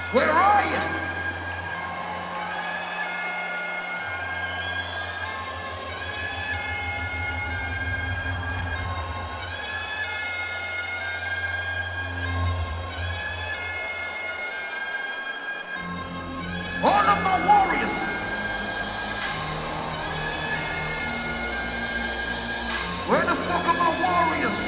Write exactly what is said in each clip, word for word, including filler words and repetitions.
Where are you? All of my warriors. Where the fuck are my warriors?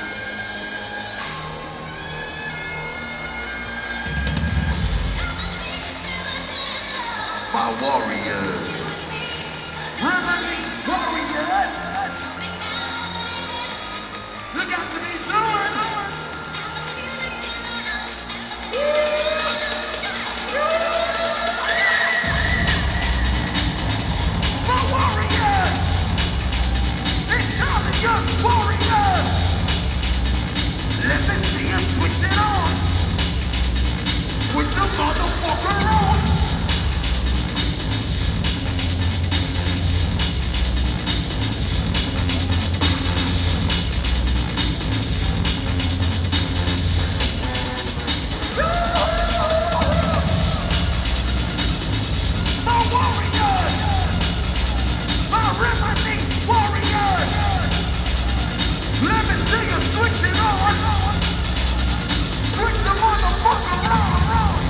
My warriors. Remedy warriors. Look out to me doing. My warriors. It's time to young warriors. Let me see you switch it on. Switch the motherfucker on. Let me see you switch it on. Switch the motherfucker on.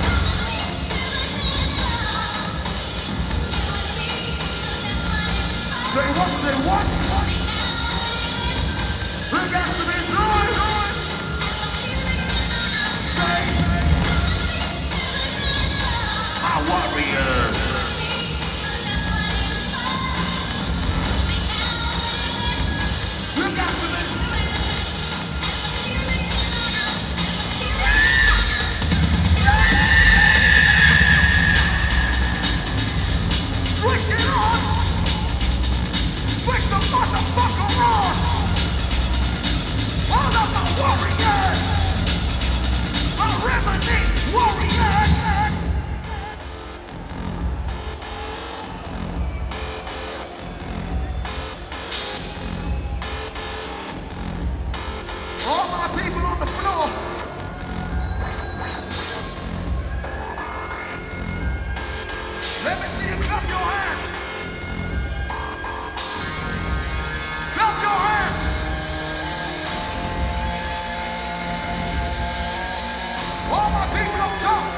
Say what, say what? Look out to me doing. Say, my warriors. Look out to me. Switch it on! Switch the motherfucker on! All of my warriors! My remedy warriors! All my people on the floor! Let me see you clap your hands! Clap your hands! All my people up top!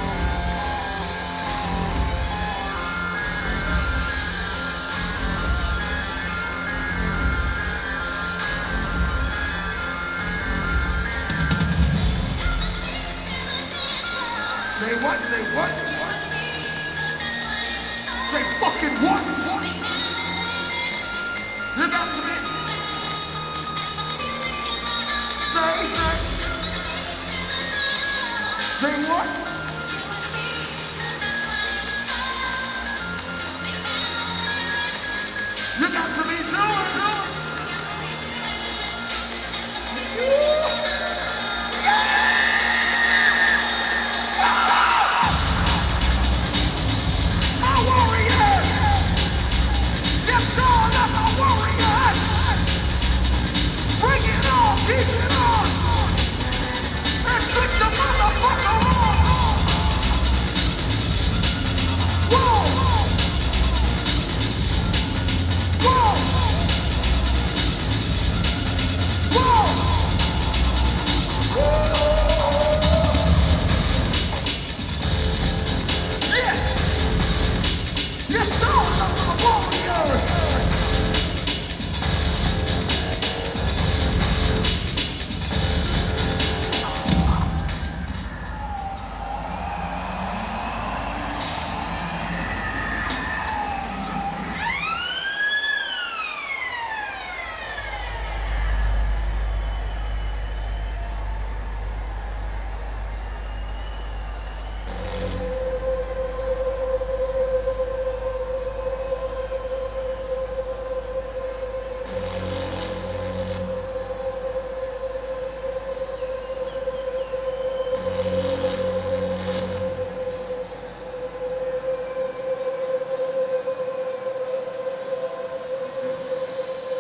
Say what? Say what? Say fucking what? Look out to me. Say, say. Say what? Look out to me doing.